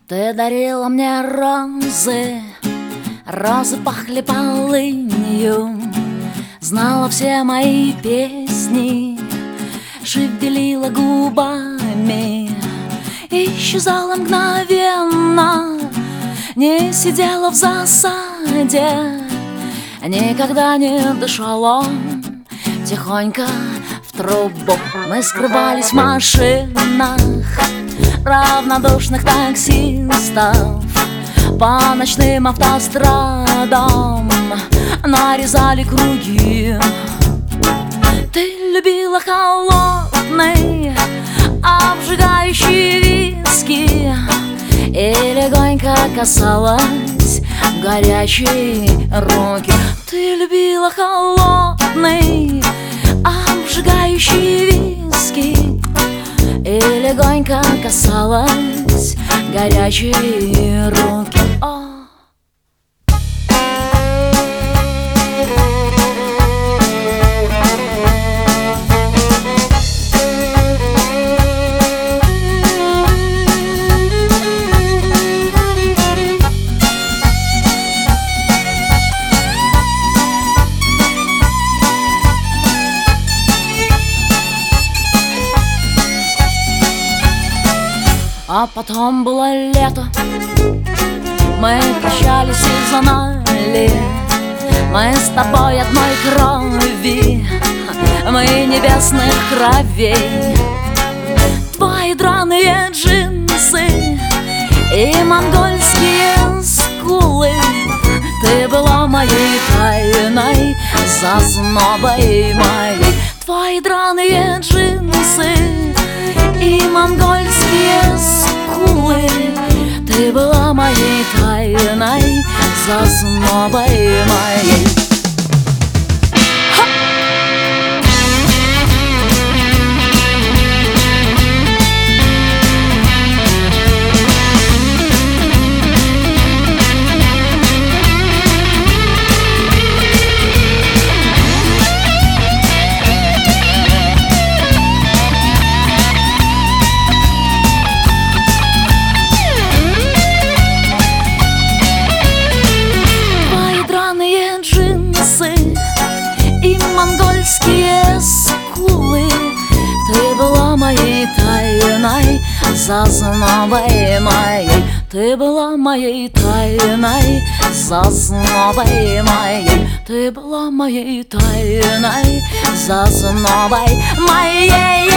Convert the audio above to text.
Ты дарила мне розы, розы пахли полынью, знала все мои песни, шевелила губами, исчезала мгновенно, не сидела в засаде, никогда не дышала тихонько в трубу. Мы скрывались в машинах равнодушных таксистов, по ночным автострадам нарезали круги. Ты любила холодный, обжигающий виски и легонько касалась горячей руки. Ты любила холодный, обжигающий виски и легонько касалась горячей руки. А потом было лето, мы прощались и знали, мы с тобой одной крови, мы небесных кровей. Твои драные джинсы и монгольские скулы, ты была моей тайной, зазнобой моей. Твои драные джинсы и монгольские скулы, ты была моей тайной, зазнобой моей. И монгольские скулы, ты была моей тайной, зазнобой моей. Ты была моей тайной, зазнобой моей. Ты была моей тайной, зазнобой моей.